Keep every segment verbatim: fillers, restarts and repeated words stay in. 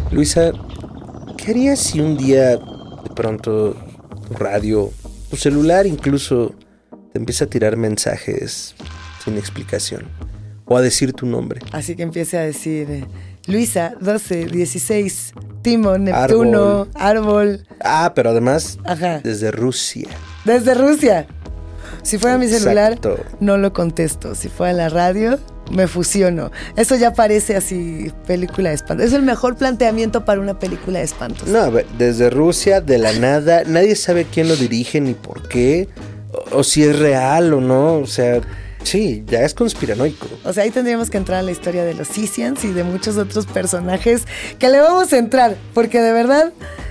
Luisa, ¿qué harías si un día de pronto tu radio, tu celular incluso te empieza a tirar mensajes sin explicación o a decir tu nombre? Así que empiece a decir eh, Luisa, doce, dieciséis, Timo, Neptuno, árbol. árbol. Ah, pero además Ajá. desde Rusia. Desde Rusia. Si fuera mi celular, Exacto. no lo contesto. Si fuera la radio, me fusiono. Eso ya parece así película de espantos. Es el mejor planteamiento para una película de espantos. No, a ver, desde Rusia, de la nada, nadie sabe quién lo dirige ni por qué, o, o si es real o no, o sea, sí, ya es conspiranoico. O sea, ahí tendríamos que entrar a la historia de los Sisians y de muchos otros personajes que le vamos a entrar, porque de verdad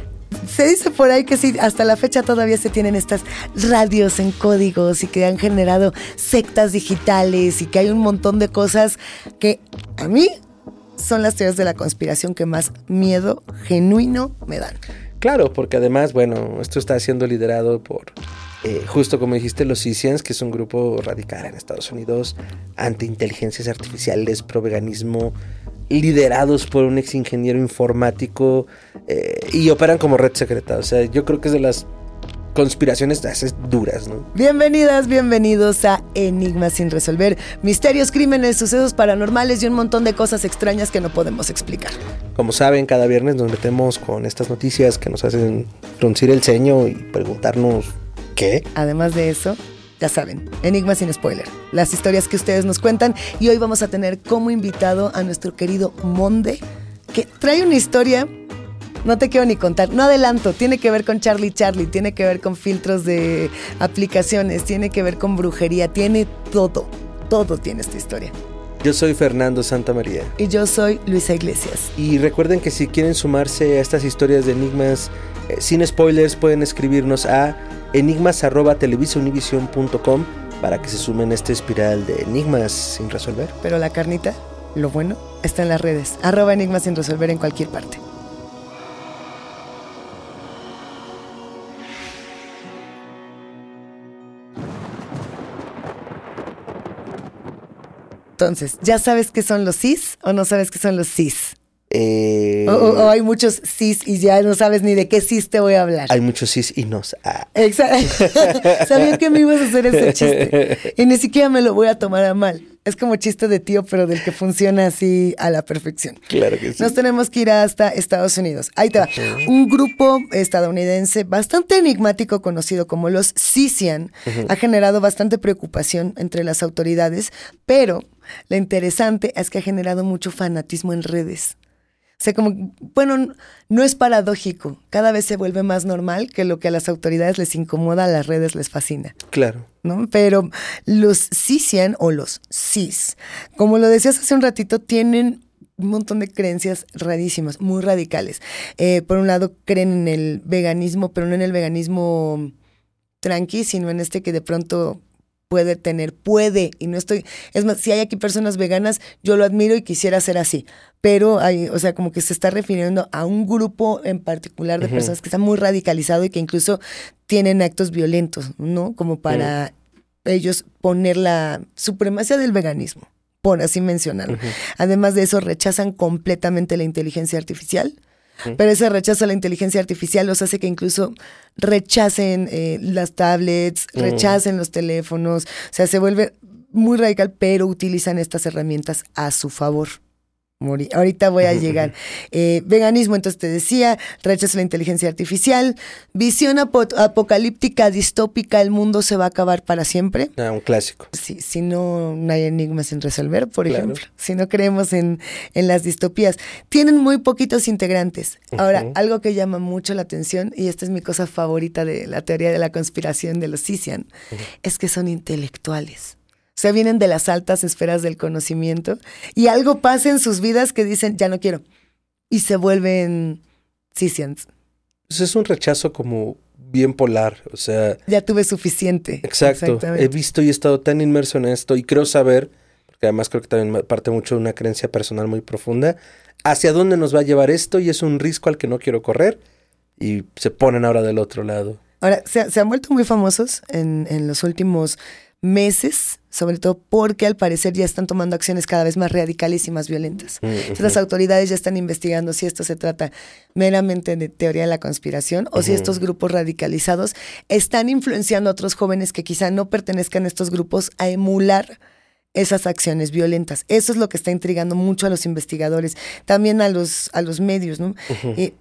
se dice por ahí que sí, hasta la fecha todavía se tienen estas radios en códigos y que han generado sectas digitales y que hay un montón de cosas que a mí son las teorías de la conspiración que más miedo genuino me dan. Claro, porque además, bueno, esto está siendo liderado por, eh, justo como dijiste, los Sisians, que es un grupo radical en Estados Unidos, anti-inteligencias artificiales, pro-veganismo, liderados por un ex ingeniero informático eh, y operan como red secreta. O sea, yo creo que es de las conspiraciones es duras, ¿no? Bienvenidas, bienvenidos a Enigmas sin resolver. Misterios, crímenes, sucesos paranormales y un montón de cosas extrañas que no podemos explicar. Como saben, cada viernes nos metemos con estas noticias que nos hacen fruncir el ceño y preguntarnos ¿qué? Además de eso, ya saben, Enigmas sin spoiler, las historias que ustedes nos cuentan, y hoy vamos a tener como invitado a nuestro querido Monde, que trae una historia, no te quiero ni contar, no adelanto, tiene que ver con Charlie Charlie, tiene que ver con filtros de aplicaciones, tiene que ver con brujería, tiene todo, todo tiene esta historia. Yo soy Fernando Santamaría. Y yo soy Luisa Iglesias. Y recuerden que si quieren sumarse a estas historias de enigmas eh, sin spoilers, pueden escribirnos a enigmas arroba televisaunivision punto com para que se sumen a esta espiral de enigmas sin resolver. Pero la carnita, lo bueno, está en las redes. Arroba enigmas sin resolver en cualquier parte. Entonces, ¿ya sabes qué son los cis o no sabes qué son los cis? Eh, o, o, o hay muchos cis y ya no sabes ni de qué cis te voy a hablar. Hay muchos cis y nos. Ah. Exacto. Sabía que me ibas a hacer ese chiste. Y ni siquiera me lo voy a tomar a mal. Es como chiste de tío, pero del que funciona así a la perfección. Claro que sí. Nos tenemos que ir hasta Estados Unidos. Ahí te va. Uh-huh. Un grupo estadounidense bastante enigmático conocido como los Sisian uh-huh. ha generado bastante preocupación entre las autoridades, pero lo interesante es que ha generado mucho fanatismo en redes. O sea, como, bueno, no es paradójico. Cada vez se vuelve más normal que lo que a las autoridades les incomoda, a las redes les fascina. Claro. ¿No? Pero los Sisian o los cis, como lo decías hace un ratito, tienen un montón de creencias rarísimas, muy radicales. Eh, por un lado, creen en el veganismo, pero no en el veganismo tranqui, sino en este que de pronto puede tener, puede, y no estoy, es más, si hay aquí personas veganas, yo lo admiro y quisiera ser así, pero hay, o sea, como que se está refiriendo a un grupo en particular de uh-huh. personas que están muy radicalizado y que incluso tienen actos violentos, ¿no? Como para uh-huh. ellos poner la supremacía del veganismo, por así mencionarlo. Uh-huh. Además de eso, rechazan completamente la inteligencia artificial. Pero ese rechazo a la inteligencia artificial los hace que incluso rechacen eh, las tablets, mm. rechacen los teléfonos. O sea, se vuelve muy radical, pero utilizan estas herramientas a su favor. Morí. Ahorita voy a llegar. Eh, veganismo, entonces te decía, rechazo a la inteligencia artificial, visión ap- apocalíptica, distópica, el mundo se va a acabar para siempre. Ah, un clásico. Sí, si no, no hay enigmas sin resolver, por claro. ejemplo. Si no creemos en, en las distopías. Tienen muy poquitos integrantes. Ahora, uh-huh. algo que llama mucho la atención, y esta es mi cosa favorita de la teoría de la conspiración de los Sisian, uh-huh. es que son intelectuales. O sea, vienen de las altas esferas del conocimiento y algo pasa en sus vidas que dicen, ya no quiero. Y se vuelven Sisians. Pues es un rechazo como bien polar, o sea... Ya tuve suficiente. Exacto. He visto y he estado tan inmerso en esto y creo saber, porque además creo que también parte mucho de una creencia personal muy profunda, hacia dónde nos va a llevar esto y es un riesgo al que no quiero correr y se ponen ahora del otro lado. Ahora, se, se han vuelto muy famosos en, en los últimos meses, sobre todo porque al parecer ya están tomando acciones cada vez más radicales y más violentas. Uh-huh. Entonces, las autoridades ya están investigando si esto se trata meramente de teoría de la conspiración o uh-huh. si estos grupos radicalizados están influenciando a otros jóvenes que quizá no pertenezcan a estos grupos a emular esas acciones violentas. Eso es lo que está intrigando mucho a los investigadores, también a los, a los medios, ¿no? Uh-huh. Eh,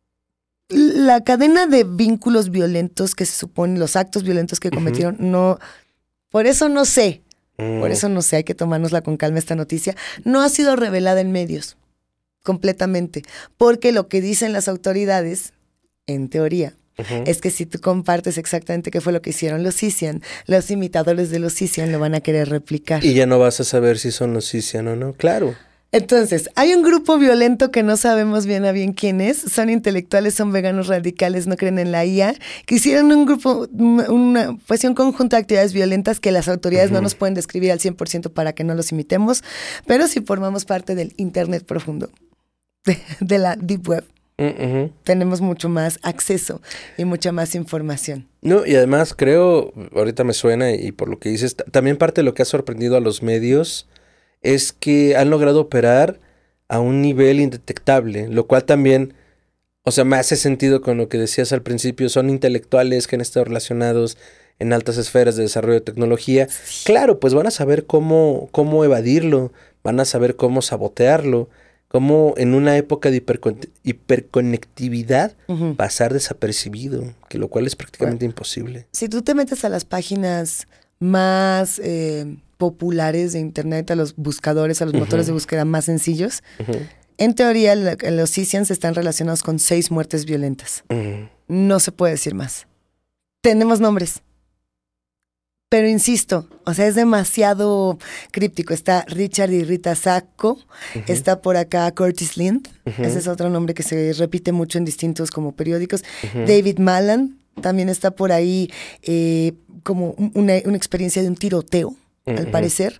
la cadena de vínculos violentos que se suponen, los actos violentos que cometieron, uh-huh. no... Por eso no sé, mm. por eso no sé, hay que tomárnosla con calma esta noticia. No ha sido revelada en medios, completamente. Porque lo que dicen las autoridades, en teoría, uh-huh. es que si tú compartes exactamente qué fue lo que hicieron los Sisian, los imitadores de los Sisian lo van a querer replicar. Y ya no vas a saber si son los Sisian o no, claro. Entonces, hay un grupo violento que no sabemos bien a bien quién es. Son intelectuales, son veganos radicales, no creen en la I A, que hicieron un grupo, una, pues un conjunto de actividades violentas que las autoridades uh-huh. no nos pueden describir al cien por ciento para que no los imitemos, pero sí formamos parte del Internet profundo, de, de la Deep Web. Uh-huh. Tenemos mucho más acceso y mucha más información. No, y además creo, ahorita me suena y por lo que dices, también parte de lo que ha sorprendido a los medios es que han logrado operar a un nivel indetectable, lo cual también, o sea, me hace sentido con lo que decías al principio, son intelectuales que han estado relacionados en altas esferas de desarrollo de tecnología. Sí. Claro, pues van a saber cómo, cómo evadirlo, van a saber cómo sabotearlo, cómo en una época de hipercon- hiperconectividad uh-huh. pasar desapercibido, que lo cual es prácticamente bueno, imposible. Si tú te metes a las páginas más... Eh... populares de internet, a los buscadores, a los uh-huh. motores de búsqueda más sencillos, uh-huh. en teoría la, los Sisians están relacionados con seis muertes violentas. Uh-huh. No se puede decir más. Tenemos nombres. Pero insisto, o sea, es demasiado críptico. Está Richard y Rita Sacco, uh-huh. está por acá Curtis Lind, uh-huh. ese es otro nombre que se repite mucho en distintos como periódicos. Uh-huh. David Malan, también está por ahí eh, como una, una experiencia de un tiroteo. Uh-huh. Al parecer,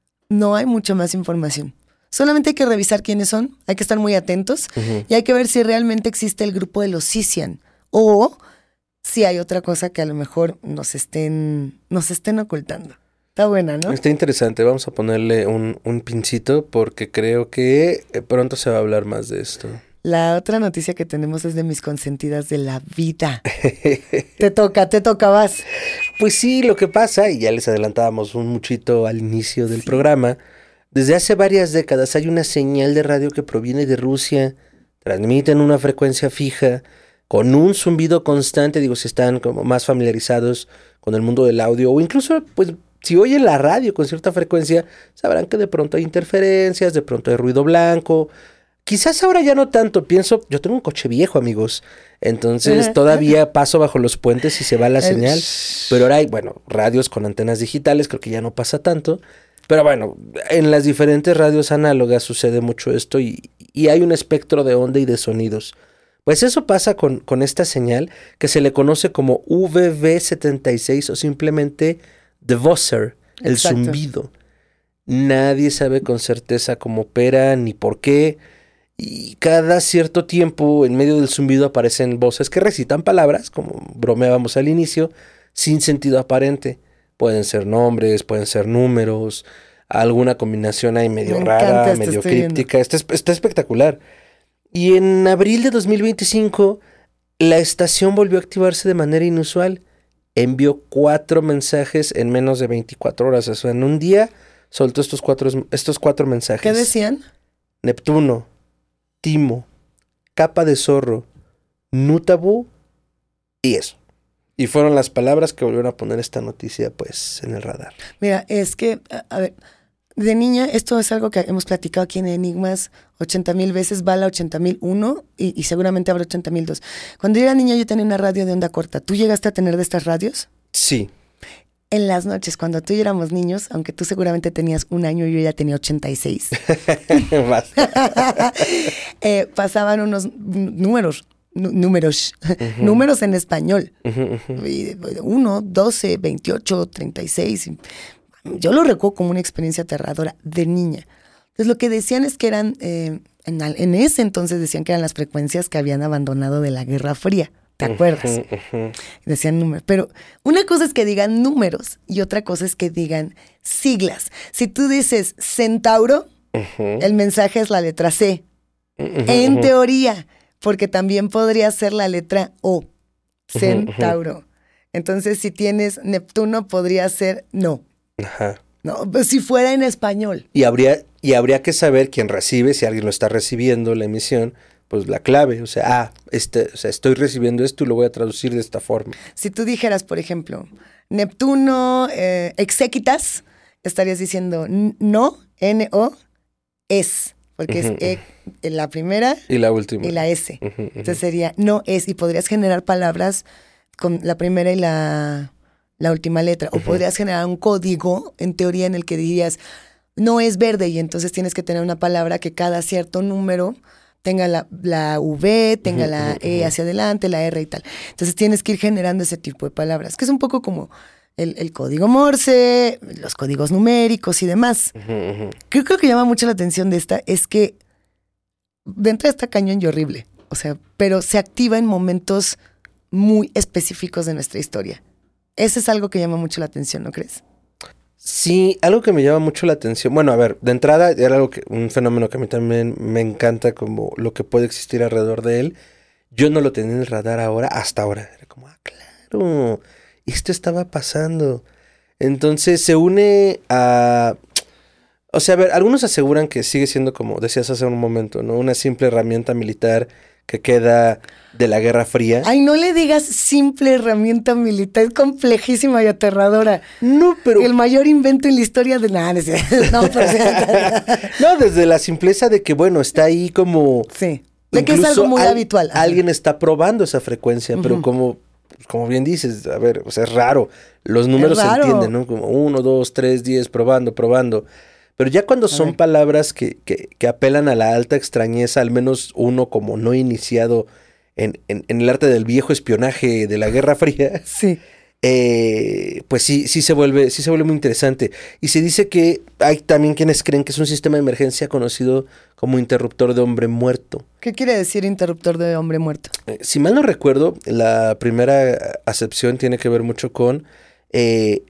no hay mucha más información. Solamente hay que revisar quiénes son, hay que estar muy atentos uh-huh. y hay que ver si realmente existe el grupo de los Sisian o si hay otra cosa que a lo mejor nos estén, nos estén ocultando. Está buena, ¿no? Está interesante, vamos a ponerle un, un pincito porque creo que pronto se va a hablar más de esto. La otra noticia que tenemos es de mis consentidas de la vida. Te toca, te toca, vas. Pues sí, lo que pasa, y ya les adelantábamos un muchito al inicio del sí. programa, desde hace varias décadas hay una señal de radio que proviene de Rusia, transmite en una frecuencia fija, con un zumbido constante, digo, si están como más familiarizados con el mundo del audio, o incluso, pues, si oyen la radio con cierta frecuencia, sabrán que de pronto hay interferencias, de pronto hay ruido blanco. Quizás ahora ya no tanto, pienso, yo tengo un coche viejo, amigos, entonces uh-huh. todavía paso bajo los puentes y se va la señal, pero ahora hay, bueno, radios con antenas digitales, creo que ya no pasa tanto, pero bueno, en las diferentes radios análogas sucede mucho esto y, y hay un espectro de onda y de sonidos. Pues eso pasa con, con esta señal que se le conoce como V V setenta y seis o simplemente The Buzzer, el Exacto. zumbido. Nadie sabe con certeza cómo opera ni por qué. Y cada cierto tiempo, en medio del zumbido, aparecen voces que recitan palabras, como bromeábamos al inicio, sin sentido aparente. Pueden ser nombres, pueden ser números, alguna combinación ahí medio Me rara, medio críptica. Está, está espectacular. Y en abril de dos mil veinticinco, la estación volvió a activarse de manera inusual. Envió cuatro mensajes en menos de veinticuatro horas. O sea, en un día soltó estos cuatro, estos cuatro mensajes. ¿Qué decían? Neptuno, Timo, Capa de Zorro, Nutabu y eso. Y fueron las palabras que volvieron a poner esta noticia pues en el radar. Mira, es que, a, a ver, de niña, esto es algo que hemos platicado aquí en Enigmas ochenta mil veces, va a la ochenta mil uno y, y seguramente habrá ochenta mil dos. Cuando yo era niña yo tenía una radio de onda corta. ¿Tú llegaste a tener de estas radios? Sí. En las noches, cuando tú y yo éramos niños, aunque tú seguramente tenías un año y yo ya tenía ochenta y seis, eh, pasaban unos números, números, uh-huh. números en español. Uh-huh, uh-huh. uno, doce, veintiocho, treinta y seis. Yo lo recuerdo como una experiencia aterradora de niña. Entonces lo que decían es que eran, eh, en, en ese entonces decían que eran las frecuencias que habían abandonado de la Guerra Fría. ¿te acuerdas? Uh-huh, uh-huh. Decían números. Pero una cosa es que digan números y otra cosa es que digan siglas. Si tú dices Centauro, uh-huh. el mensaje es la letra C. Uh-huh, en uh-huh. teoría, porque también podría ser la letra O. Centauro. Uh-huh. Entonces, si tienes Neptuno, podría ser no. Ajá. No, pues si fuera en español. Y habría, y habría que saber quién recibe, si alguien lo está recibiendo, la emisión, pues la clave. O sea, ah, este, o sea, estoy recibiendo esto y lo voy a traducir de esta forma. Si tú dijeras, por ejemplo, Neptuno eh, exequitas, estarías diciendo no, N O, es. Porque uh-huh. es E, la primera y la última. Y la S. Uh-huh, uh-huh. Entonces sería no es. Y podrías generar palabras con la primera y la... la última letra, o uh-huh. podrías generar un código, en teoría, en el que dirías, no es verde, y entonces tienes que tener una palabra que cada cierto número tenga la, la V, tenga uh-huh, la uh-huh. E hacia adelante, la R y tal. Entonces tienes que ir generando ese tipo de palabras, que es un poco como el, el código Morse, los códigos numéricos y demás. Uh-huh, uh-huh. Creo que lo que llama mucho la atención de esta es que de entrada está cañón y horrible, o sea, pero se activa en momentos muy específicos de nuestra historia. Eso es algo que llama mucho la atención, ¿no crees? Sí, algo que me llama mucho la atención. Bueno, a ver, de entrada era algo que, un fenómeno que a mí también me encanta, como lo que puede existir alrededor de él. Yo no lo tenía en el radar ahora, hasta ahora. Era como, ah, claro, esto estaba pasando. Entonces se une a... O sea, a ver, algunos aseguran que sigue siendo, como decías hace un momento, ¿no? Una simple herramienta militar que queda de la Guerra Fría. Ay, no le digas simple herramienta militar, es complejísima y aterradora. No, pero... El mayor invento en la historia de nada. No, pero... no, desde la simpleza de que, bueno, está ahí como... Sí, de que es algo muy al, habitual. Ajá. Alguien está probando esa frecuencia, uh-huh. pero como, como bien dices, a ver, o sea, es raro. Los números se entienden, ¿no? Como uno, dos, tres, diez, probando, probando. Pero ya cuando son a palabras que, que, que apelan a la alta extrañeza, al menos uno como no iniciado en, en, en el arte del viejo espionaje de la Guerra Fría, sí. eh, pues sí, sí se vuelve, sí se vuelve muy interesante. Y se dice que hay también quienes creen que es un sistema de emergencia conocido como interruptor de hombre muerto. ¿Qué quiere decir interruptor de hombre muerto? Eh, si mal no recuerdo, la primera acepción tiene que ver mucho con... Eh,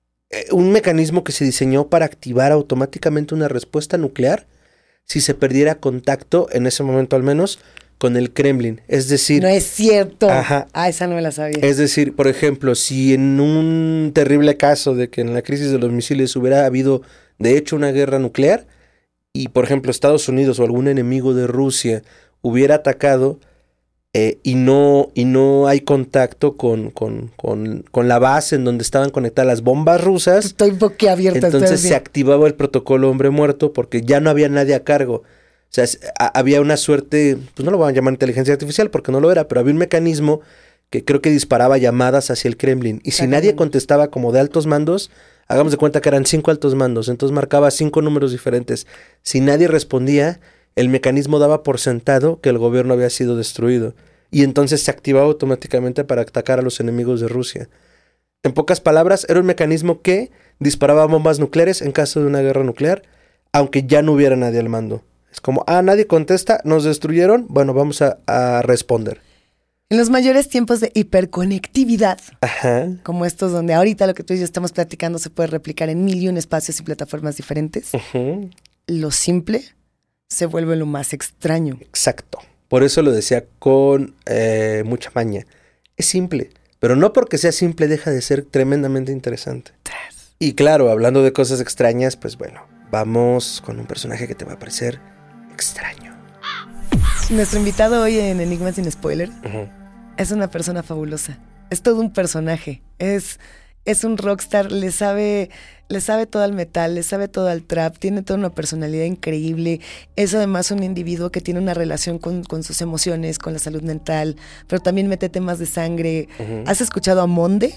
un mecanismo que se diseñó para activar automáticamente una respuesta nuclear si se perdiera contacto, en ese momento al menos, con el Kremlin. Es decir... No es cierto. Ajá. Ah, esa no me la sabía. Es decir, por ejemplo, si en un terrible caso de que en la crisis de los misiles hubiera habido, de hecho, una guerra nuclear, y por ejemplo Estados Unidos o algún enemigo de Rusia hubiera atacado... Eh, y no y no hay contacto con, con, con, con la base en donde estaban conectadas las bombas rusas. Estoy boquiabierta. Entonces se activaba el protocolo hombre muerto porque ya no había nadie a cargo. O sea, a, había una suerte, pues no lo van a llamar inteligencia artificial porque no lo era, pero había un mecanismo que creo que disparaba llamadas hacia el Kremlin. Y si Ajá. nadie contestaba como de altos mandos, hagamos de cuenta que eran cinco altos mandos, entonces marcaba cinco números diferentes. Si nadie respondía, el mecanismo daba por sentado que el gobierno había sido destruido y entonces se activaba automáticamente para atacar a los enemigos de Rusia. En pocas palabras, era un mecanismo que disparaba bombas nucleares en caso de una guerra nuclear, aunque ya no hubiera nadie al mando. Es como, ah, nadie contesta, nos destruyeron, bueno, vamos a, a responder. En los mayores tiempos de hiperconectividad, Ajá. como estos donde ahorita lo que tú y yo estamos platicando se puede replicar en mil y un espacios y plataformas diferentes, uh-huh. lo simple se vuelve lo más extraño. Exacto. Por eso lo decía con eh, mucha maña. Es simple, pero no porque sea simple deja de ser tremendamente interesante. Y claro, hablando de cosas extrañas, pues bueno, vamos con un personaje que te va a parecer extraño. Nuestro invitado hoy en Enigmas sin Spoiler uh-huh. es una persona fabulosa. Es todo un personaje. Es... Es un rockstar, le sabe, le sabe todo al metal, le sabe todo al trap, tiene toda una personalidad increíble. Es además un individuo que tiene una relación con, con sus emociones, con la salud mental, pero también mete temas de sangre. Uh-huh. ¿Has escuchado a Monde?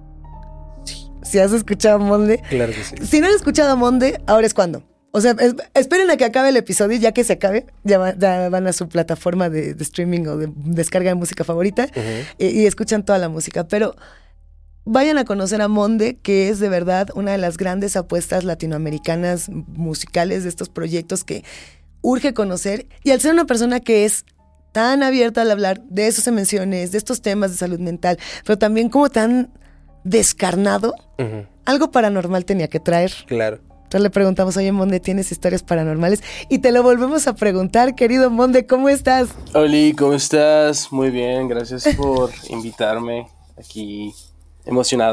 Sí. ¿Sí has escuchado a Monde? Claro que sí. Si no has escuchado a Monde, ahora es cuando. O sea, es, esperen a que acabe el episodio y ya que se acabe, ya, va, ya van a su plataforma de, de streaming o de descarga de música favorita uh-huh. y, y escuchan toda la música, pero... Vayan a conocer a Monde, que es de verdad una de las grandes apuestas latinoamericanas musicales de estos proyectos que urge conocer. Y al ser una persona que es tan abierto al hablar de esas emociones, de estos temas de salud mental, pero también como tan descarnado, uh-huh. algo paranormal tenía que traer. Claro. Entonces le preguntamos, oye, Monde, ¿tienes historias paranormales? Y te lo volvemos a preguntar, querido Monde, ¿cómo estás? Oli, ¿cómo estás? Muy bien, gracias por invitarme aquí, emocionado.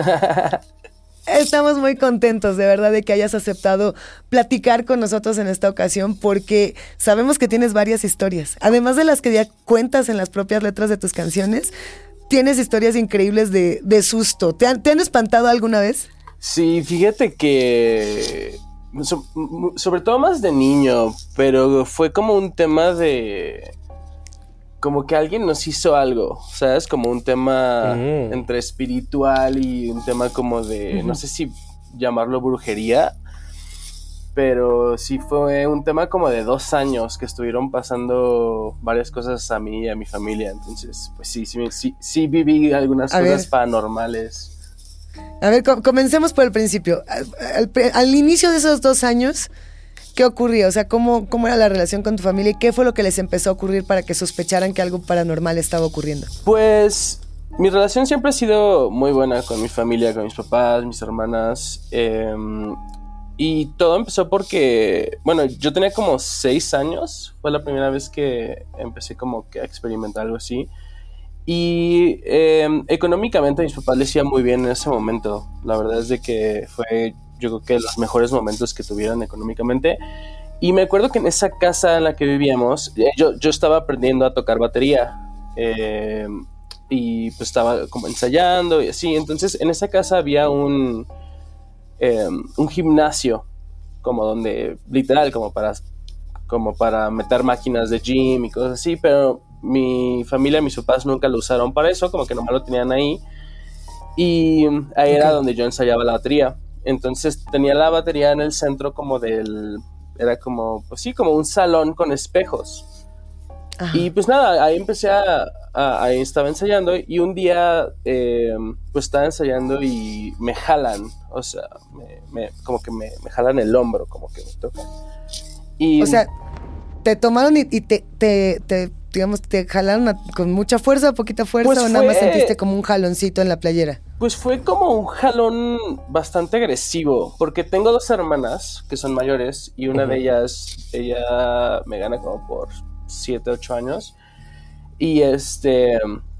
Estamos muy contentos, de verdad, de que hayas aceptado platicar con nosotros en esta ocasión, porque sabemos que tienes varias historias. Además de las que ya cuentas en las propias letras de tus canciones, tienes historias increíbles de, de susto. ¿Te han, ¿Te han espantado alguna vez? Sí, fíjate que so, sobre todo más de niño, pero fue como un tema de como que alguien nos hizo algo, ¿sabes? Como un tema uh-huh. entre espiritual y un tema como de, uh-huh. no sé si llamarlo brujería, pero sí fue un tema como de dos años que estuvieron pasando varias cosas a mí y a mi familia, entonces pues sí, sí, sí, sí viví algunas a cosas ver. paranormales. A ver, com- comencemos por el principio. Al, al, al inicio de esos dos años, ¿qué ocurría? O sea, ¿cómo, ¿cómo era la relación con tu familia y qué fue lo que les empezó a ocurrir para que sospecharan que algo paranormal estaba ocurriendo? Pues mi relación siempre ha sido muy buena con mi familia, con mis papás, mis hermanas. Eh, y todo empezó porque, bueno, yo tenía como seis años. Fue la primera vez que empecé como que a experimentar algo así. Y eh, económicamente a mis papás les iba muy bien en ese momento. La verdad es de que fue, yo creo que los mejores momentos que tuvieron económicamente. Y me acuerdo que en esa casa en la que vivíamos, yo, yo estaba aprendiendo a tocar batería. Eh, y pues estaba como ensayando y así. Entonces en esa casa había un, eh, un gimnasio, como donde, literal, como para, como para meter máquinas de gym y cosas así, pero mi familia, mis papás nunca lo usaron para eso, como que nomás lo tenían ahí. Y ahí okay. era donde yo ensayaba la batería. Entonces tenía la batería en el centro como del... Era como, pues sí, como un salón con espejos. Ajá. Y pues nada, ahí empecé a, a... Ahí estaba ensayando y un día eh, pues estaba ensayando y me jalan. O sea, me, me, como que me, me jalan el hombro, como que me tocan. Y, o sea, te tomaron y, y te... te, te... digamos, ¿te jalaron a, con mucha fuerza, poquita fuerza pues o nada fue, más sentiste como un jaloncito en la playera? Pues fue como un jalón bastante agresivo, porque tengo dos hermanas que son mayores y una uh-huh. de ellas, ella me gana como por siete, ocho años y este...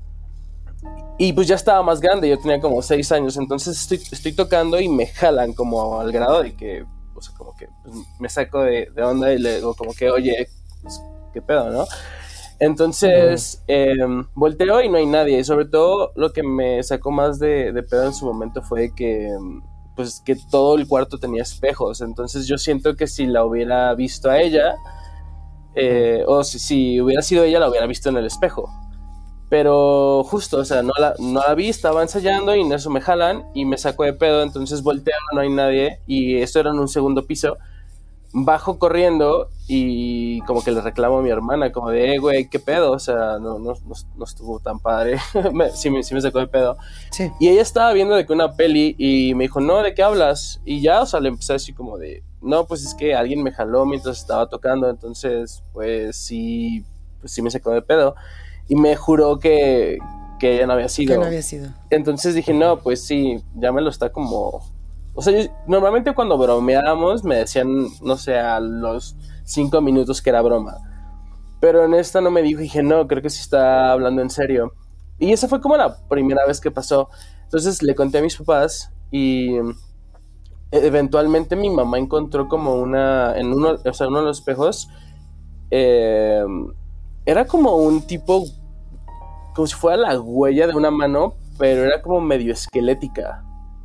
Y pues ya estaba más grande, yo tenía como seis años, entonces estoy, estoy tocando y me jalan como al grado de que, o sea, como que pues, me saco de, de onda y le digo como que, oye, pues, ¿qué pedo, no? Entonces, uh-huh. eh, volteo y no hay nadie. Y sobre todo, lo que me sacó más de, de pedo en su momento fue que, pues, que todo el cuarto tenía espejos. Entonces, yo siento que si la hubiera visto a ella, eh, uh-huh. o si, si hubiera sido ella, la hubiera visto en el espejo. Pero justo, o sea, no la, no la vi, estaba ensayando y en eso me jalan y me saco de pedo. Entonces, volteo, no hay nadie. Y esto era en un segundo piso. Bajo corriendo y como que le reclamo a mi hermana, como de, eh, güey, ¿qué pedo? O sea, no, no, no, no estuvo tan padre. sí, me, sí me sacó de pedo. Sí. Y ella estaba viendo de que una peli y me dijo, no, ¿de qué hablas? Y ya, o sea, le empecé así como de, no, pues es que alguien me jaló mientras estaba tocando, entonces, pues sí, pues sí me sacó de pedo. Y me juró que, que ella no había sido. Que no había sido. Entonces dije, no, pues sí, ya me lo está como... O sea, yo, normalmente cuando bromeábamos me decían, no sé, a los cinco minutos que era broma. Pero en esta no me dijo, dije, no, creo que sí está hablando en serio. Y esa fue como la primera vez que pasó. Entonces le conté a mis papás y eventualmente mi mamá encontró como una, en uno, o sea, uno de los espejos, eh, era como un tipo, como si fuera la huella de una mano, pero era como medio esquelética.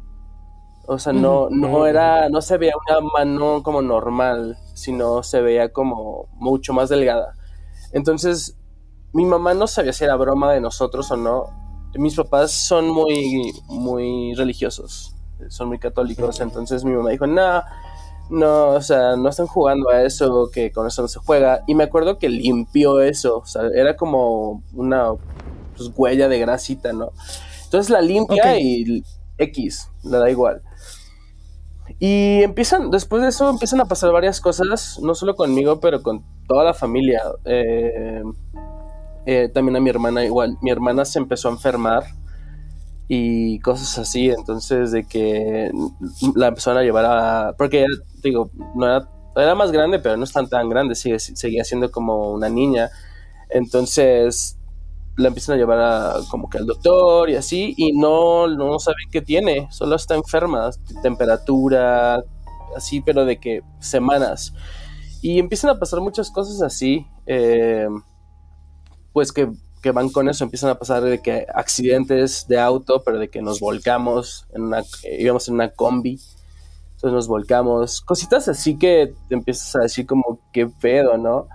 O sea, no, no era, no se veía una mano como normal, sino se veía como mucho más delgada. Entonces, mi mamá no sabía si era broma de nosotros o no. Mis papás son muy, muy religiosos, son muy católicos. Entonces mi mamá dijo, no, no, o sea, no están jugando a eso, que con eso no se juega. Y me acuerdo que limpió eso, o sea, era como una pues, huella de grasita, ¿no? Entonces la limpia okay. y X, le da igual. Y empiezan, después de eso empiezan a pasar varias cosas, no solo conmigo, pero con toda la familia. Eh, Eh, también a mi hermana igual. Mi hermana se empezó a enfermar y cosas así, entonces de que la empezaron a llevar a... Porque ella, digo, no era, era más grande, pero no es tan tan grande, sigue, seguía siendo como una niña. Entonces la empiezan a llevar a, como que al doctor y así, y no, no saben qué tiene, solo está enferma, temperatura, así, pero de que semanas. Y empiezan a pasar muchas cosas así, eh, pues que que van con eso, empiezan a pasar de que accidentes de auto, pero de que nos volcamos, en una, eh, íbamos en una combi, entonces nos volcamos, cositas así que te empiezas a decir como, qué pedo, ¿no?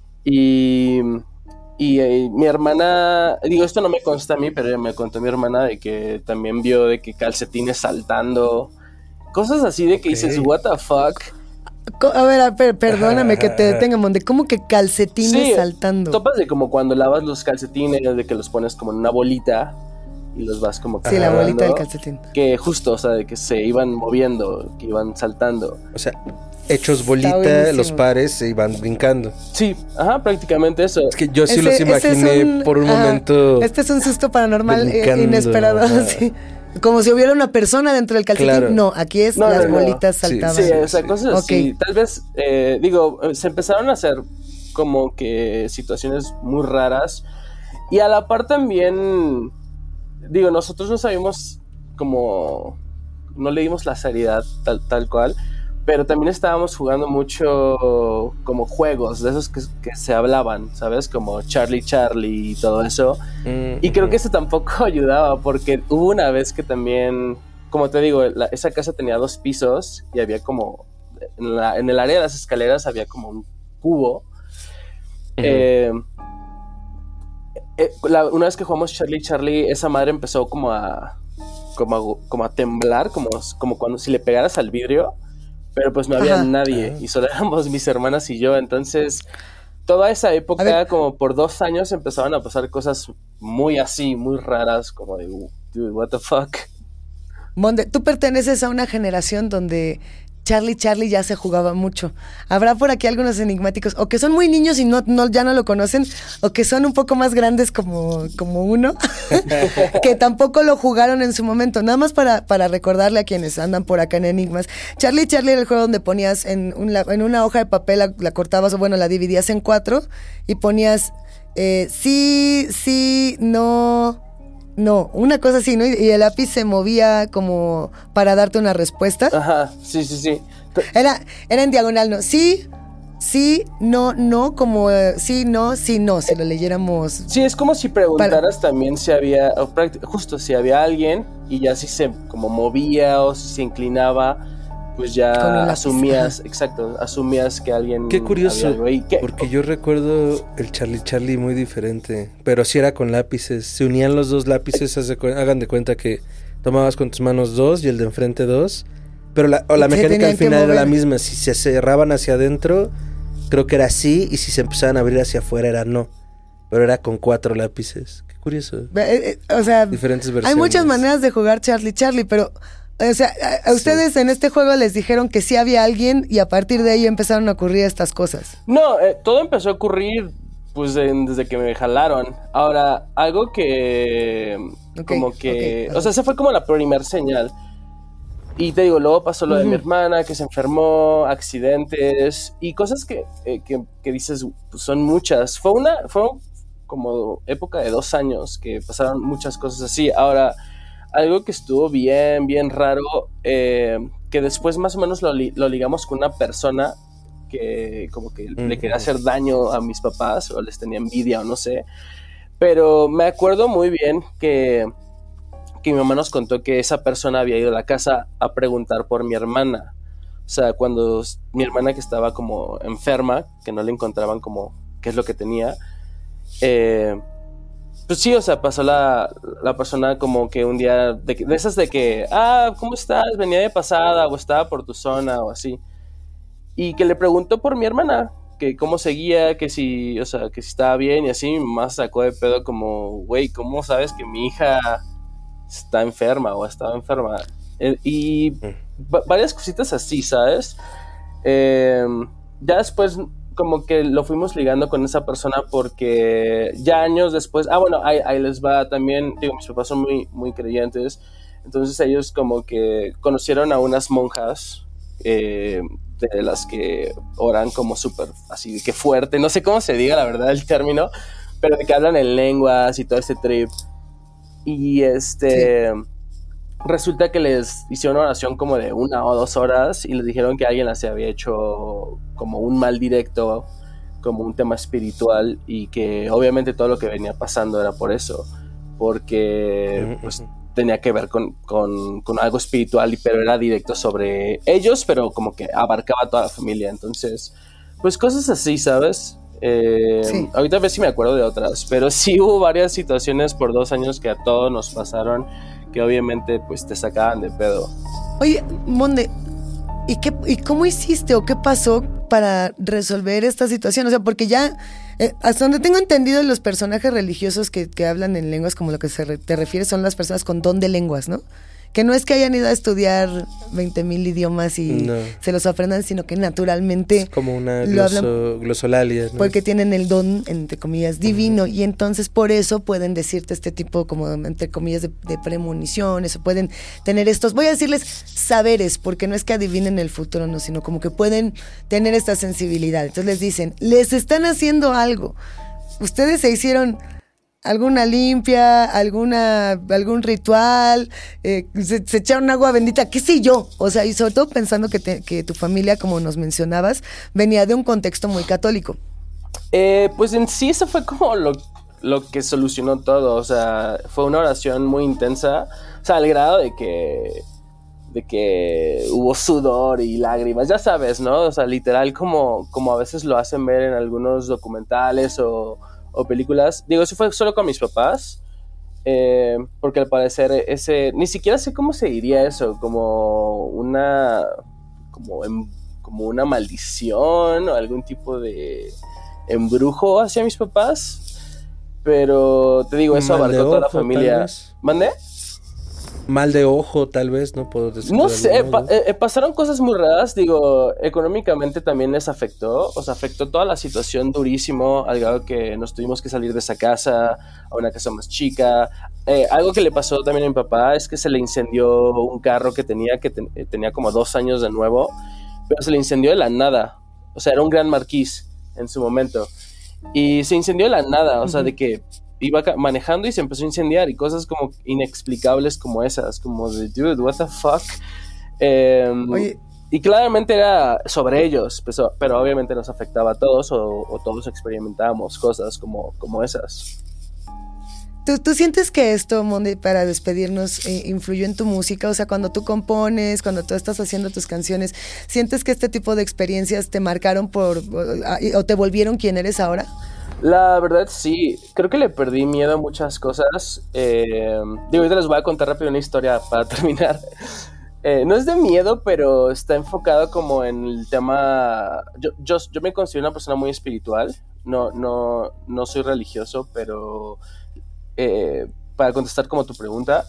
Y, y eh, mi hermana, digo, esto no me consta a mí, pero me contó mi hermana de que también vio de que calcetines saltando, cosas así de que okay. Dices, what the fuck. A ver, a ver, perdóname que te detenga, Monde. ¿Cómo que calcetines sí, saltando? Topas de como cuando lavas los calcetines, de que los pones como en una bolita y los vas como... Sí, la bolita del calcetín. Que justo, o sea, de que se iban moviendo, que iban saltando. O sea, hechos bolita, los pares se iban brincando. Sí, ajá, prácticamente eso. Es que yo sí ese, los imaginé es un, por un ajá, momento... Este es un susto paranormal brincando, inesperado, sí. Como si hubiera una persona dentro del calcetín. Claro. No, aquí es no, las no, bolitas no. saltaban. Sí, sí, o sea, cosas okay. así. Tal vez, eh, digo, se empezaron a hacer como que situaciones muy raras. Y a la par también, digo, nosotros no sabíamos como, no le dimos la seriedad tal, tal cual. Pero también estábamos jugando mucho como juegos de esos que, que se hablaban, ¿sabes? Como Charlie Charlie y todo eso. Mm-hmm. Y creo que eso tampoco ayudaba porque hubo una vez que también, como te digo, la, esa casa tenía dos pisos y había como, en, la, en el área de las escaleras había como un cubo. Mm-hmm. Eh, eh, la, una vez que jugamos Charlie Charlie, esa madre empezó como a, como a, como a temblar, como, como cuando si le pegaras al vidrio. Pero pues no había Ajá. nadie y solo éramos mis hermanas y yo, entonces toda esa época como por dos años empezaban a pasar cosas muy así, muy raras, como de dude, what the fuck. Monde, tú perteneces a una generación donde Charlie Charlie ya se jugaba mucho. Habrá por aquí algunos enigmáticos, o que son muy niños y no, no, ya no lo conocen, o que son un poco más grandes como, como uno, que tampoco lo jugaron en su momento. Nada más para, para recordarle a quienes andan por acá en Enigmas. Charlie Charlie era el juego donde ponías en, un, en una hoja de papel, la, la cortabas, o bueno, la dividías en cuatro, y ponías eh, sí, sí, no... No, una cosa así, ¿no? Y el lápiz se movía como para darte una respuesta. Ajá, sí, sí, sí. Era, era en diagonal, ¿no? Sí, sí, no, no, como eh, sí, no, sí, no, si lo leyéramos. Sí, es como si preguntaras para... también si había, o justo si había alguien y ya si se como movía o si se inclinaba, pues ya asumías, exacto, asumías que alguien... Qué curioso, había algo ahí. ¿Qué? Porque yo recuerdo el Charlie Charlie muy diferente, pero sí era con lápices, se unían los dos lápices, hagan de cuenta que tomabas con tus manos dos y el de enfrente dos, pero la, o la mecánica al final era la misma, si se cerraban hacia adentro, creo que era sí, y si se empezaban a abrir hacia afuera era no, pero era con cuatro lápices, qué curioso. Eh, eh, o sea, diferentes versiones. Hay muchas maneras de jugar Charlie Charlie, pero... O sea, a, a ustedes sí. En este juego les dijeron que sí había alguien y a partir de ahí empezaron a ocurrir estas cosas. No, eh, todo empezó a ocurrir pues en, desde que me jalaron. Ahora, algo que... Okay, como que... Okay, o sea, esa fue como la primer señal. Y te digo, luego pasó lo uh-huh. de mi hermana, que se enfermó, accidentes y cosas que, eh, que, que dices, pues son muchas. Fue una... Fue como época de dos años que pasaron muchas cosas así. Ahora... Algo que estuvo bien, bien raro, eh, que después más o menos lo, li- lo ligamos con una persona que como que mm. le quería hacer daño a mis papás o les tenía envidia o no sé. Pero me acuerdo muy bien que, que mi mamá nos contó que esa persona había ido a la casa a preguntar por mi hermana. O sea, cuando mi hermana que estaba como enferma, que no le encontraban como qué es lo que tenía, eh... Pues sí, o sea, pasó la, la persona como que un día, de, de esas de que, ah, ¿cómo estás? Venía de pasada o estaba por tu zona o así. Y que le preguntó por mi hermana, que cómo seguía, que si, o sea, que si estaba bien y así. Mi mamá sacó de pedo como, güey, ¿cómo sabes que mi hija está enferma o estaba enferma? Eh, y va- varias cositas así, ¿sabes? Eh, ya después como que lo fuimos ligando con esa persona porque ya años después, ah bueno, ahí, ahí les va también, digo, mis papás son muy, muy creyentes, entonces ellos como que conocieron a unas monjas eh, de las que oran como súper así, que fuerte, no sé cómo se diga la verdad el término, pero de que hablan en lenguas y todo ese trip, y este... Sí. Resulta que les hicieron una oración como de una o dos horas y les dijeron que alguien les había hecho como un mal directo, como un tema espiritual, y que obviamente todo lo que venía pasando era por eso, porque pues tenía que ver con, con, con algo espiritual, pero era directo sobre ellos, pero como que abarcaba a toda la familia. Entonces, pues cosas así, ¿sabes? Eh, sí. Ahorita a ver si me acuerdo de otras, pero sí hubo varias situaciones por dos años que a todos nos pasaron, que obviamente pues te sacaban de pedo. Oye, Monde, ¿y, qué, ¿y cómo hiciste o qué pasó para resolver esta situación? O sea, porque ya, eh, hasta donde tengo entendido, los personajes religiosos que, que hablan en lenguas, como lo que se re, te refieres, son las personas con don de lenguas, ¿no? Que no es que hayan ido a estudiar veinte mil idiomas y no. se los aprendan, sino que naturalmente... Es como una gloso, glosolalia, ¿no? Porque tienen el don, entre comillas, divino, uh-huh. y entonces por eso pueden decirte este tipo, como entre comillas, de, de premoniciones, o pueden tener estos, voy a decirles saberes, porque no es que adivinen el futuro, no, sino como que pueden tener esta sensibilidad. Entonces les dicen, les están haciendo algo. Ustedes se hicieron... alguna limpia, alguna algún ritual, eh, se, se echaron agua bendita, qué sé yo, o sea, y sobre todo pensando que, te, que tu familia, como nos mencionabas, venía de un contexto muy católico. Eh, pues en sí eso fue como lo, lo que solucionó todo, o sea, fue una oración muy intensa, o sea, al grado de que de que hubo sudor y lágrimas, ya sabes, ¿no? O sea, literal como, como a veces lo hacen ver en algunos documentales o o películas. Digo, eso fue solo con mis papás, eh, porque al parecer ese, ni siquiera sé cómo se diría eso, como una como, en, como una maldición o algún tipo de embrujo hacia mis papás, pero te digo, eso abarcó toda la familia. ¿Mande? Mal de ojo, tal vez, no puedo decir. No sé, pa- eh, pasaron cosas muy raras, digo, económicamente también les afectó, o sea, afectó toda la situación durísimo, al grado que nos tuvimos que salir de esa casa a una casa más chica. Eh, algo que le pasó también a mi papá es que se le incendió un carro que tenía, que ten- tenía como dos años de nuevo, pero se le incendió de la nada, o sea, era un Gran Marquis en su momento, y se incendió de la nada, o sea, uh-huh. de que iba manejando y se empezó a incendiar, y cosas como inexplicables como esas, como de, dude, what the fuck. Eh, Oye. Y claramente era sobre ellos, pues, pero obviamente nos afectaba a todos, o, o todos experimentábamos cosas como, como esas. ¿Tú, ¿Tú sientes que esto, Monde, para despedirnos, eh, influyó en tu música? O sea, cuando tú compones, cuando tú estás haciendo tus canciones, ¿sientes que este tipo de experiencias te marcaron por o, o te volvieron quien eres ahora? La verdad sí, creo que le perdí miedo a muchas cosas. Eh, digo, ahorita les voy a contar rápido una historia para terminar. Eh, no es de miedo, pero está enfocado como en el tema... Yo, yo, yo me considero una persona muy espiritual, no, no, no soy religioso, pero eh, para contestar como tu pregunta,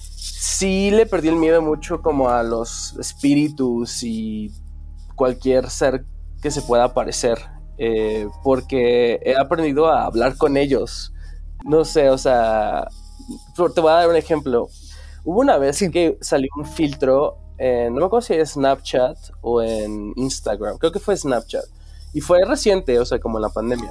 sí le perdí el miedo mucho como a los espíritus y cualquier ser que se pueda aparecer. Eh, porque he aprendido a hablar con ellos. No sé, o sea, te voy a dar un ejemplo. Hubo una vez sí. que salió un filtro en, no me acuerdo si era Snapchat o en Instagram, creo que fue Snapchat, y fue reciente, o sea, como en la pandemia.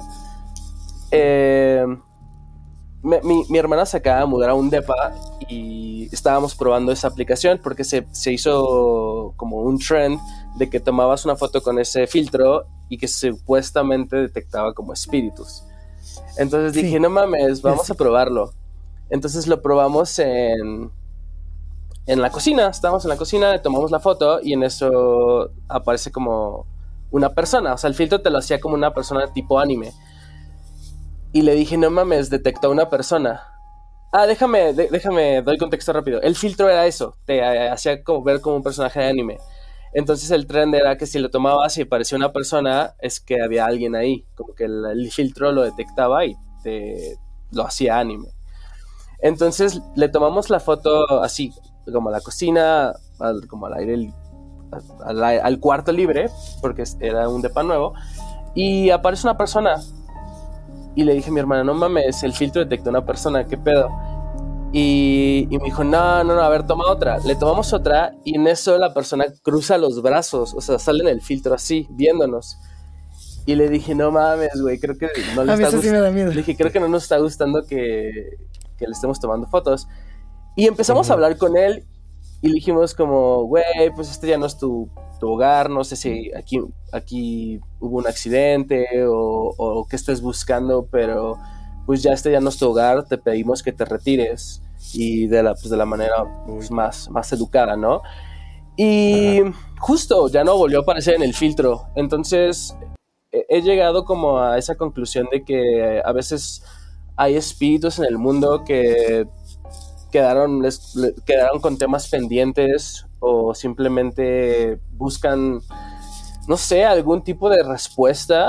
Eh, mi, mi, mi hermana se acaba de mudar a un depa y estábamos probando esa aplicación porque se, se hizo como un trend de que tomabas una foto con ese filtro y que supuestamente detectaba como espíritus. Entonces dije, sí. no mames, vamos sí. a probarlo. Entonces lo probamos en, en la cocina, estábamos en la cocina, tomamos la foto y en eso aparece como una persona, o sea, el filtro te lo hacía como una persona tipo anime. Y le dije, no mames, detectó a una persona. Ah, déjame, de, déjame, doy contexto rápido. El filtro era eso, te eh, hacía como ver como un personaje de anime. Entonces el trend era que si lo tomabas y parecía una persona, es que había alguien ahí, como que el, el filtro lo detectaba y te lo hacía anime. Entonces le tomamos la foto así, como a la cocina, al, como al aire, al, al, al cuarto libre, porque era un depa nuevo, y aparece una persona. Y le dije a mi hermana, no mames, el filtro detectó una persona, ¿qué pedo? Y, y me dijo, no, no, no, a ver, toma otra. Le tomamos otra y en eso la persona cruza los brazos, o sea, sale en el filtro así, viéndonos. Y le dije, no mames, güey, creo que no le a mí está eso sí me da miedo. Le dije, creo que no nos está gustando que, que le estemos tomando fotos. Y empezamos uh-huh. a hablar con él y le dijimos como, güey, pues este ya no es tu, tu hogar, no sé si aquí, aquí hubo un accidente o, o qué estés buscando, pero pues ya este ya no es tu hogar, te pedimos que te retires y de la, pues de la manera pues, más, más educada, ¿no? Y uh-huh. justo ya no volvió a aparecer en el filtro, entonces he llegado como a esa conclusión de que a veces hay espíritus en el mundo que quedaron, les, les quedaron con temas pendientes o simplemente buscan, no sé, algún tipo de respuesta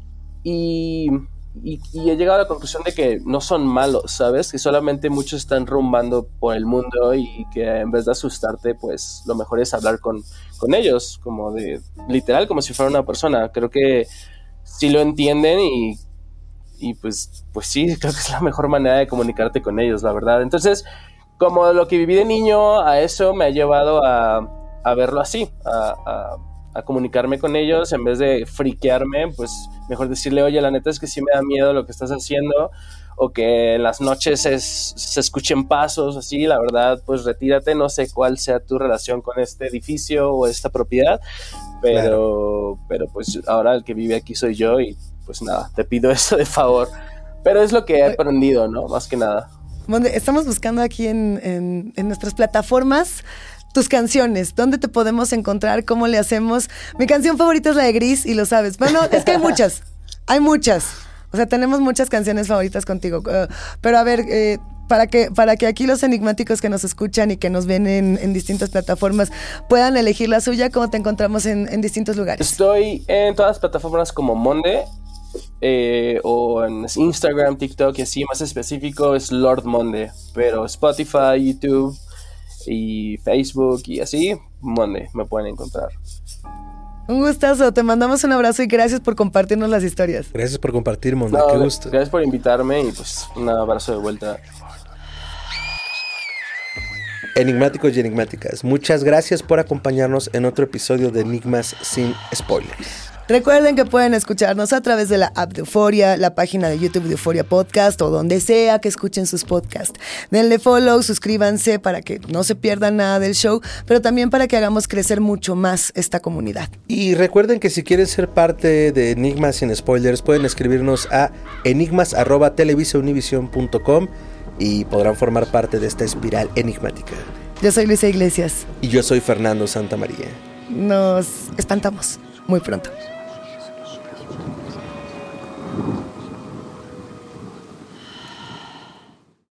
y, y, y he llegado a la conclusión de que no son malos, ¿sabes? Que solamente muchos están rumbando por el mundo y que en vez de asustarte, pues lo mejor es hablar con, con ellos, como de, literal, como si fuera una persona. Creo que sí lo entienden y, y pues, pues sí, creo que es la mejor manera de comunicarte con ellos, la verdad. Entonces, como lo que viví de niño, a eso me ha llevado a, a verlo así, a, a, a comunicarme con ellos, en vez de friquearme, pues mejor decirle, oye, la neta es que sí me da miedo lo que estás haciendo, o que en las noches es, se escuchen pasos, así, la verdad, pues retírate, no sé cuál sea tu relación con este edificio o esta propiedad, pero, claro. pero pues ahora el que vive aquí soy yo y pues nada, te pido eso de favor, pero es lo que he aprendido, ¿no? Más que nada. Estamos buscando aquí en, en, en nuestras plataformas tus canciones. ¿Dónde te podemos encontrar? ¿Cómo le hacemos? Mi canción favorita es la de Gris y lo sabes. Bueno, es que hay muchas. Hay muchas. O sea, tenemos muchas canciones favoritas contigo. Uh, pero a ver, eh, para que, para que aquí los enigmáticos que nos escuchan y que nos ven en, en distintas plataformas puedan elegir la suya, ¿cómo te encontramos en, en distintos lugares? Estoy en todas las plataformas como Monde. Eh, o en Instagram, TikTok y así, más específico es Lord Monde, pero Spotify, YouTube y Facebook y así, Monde, me pueden encontrar. Un gustazo, te mandamos un abrazo y gracias por compartirnos las historias. Gracias por compartir, Monde, no, qué gusto. Gracias por invitarme y pues un abrazo de vuelta. Enigmáticos y enigmáticas, muchas gracias por acompañarnos en otro episodio de Enigmas sin Spoilers. Recuerden que pueden escucharnos a través de la app de Euforia, la página de YouTube de Euforia Podcast o donde sea que escuchen sus podcasts. Denle follow, suscríbanse para que no se pierdan nada del show, pero también para que hagamos crecer mucho más esta comunidad. Y recuerden que si quieren ser parte de Enigmas sin Spoilers, pueden escribirnos a enigmas arroba televisaunivision punto com y podrán formar parte de esta espiral enigmática. Yo soy Luisa Iglesias. Y yo soy Fernando Santamaría. Nos espantamos muy pronto.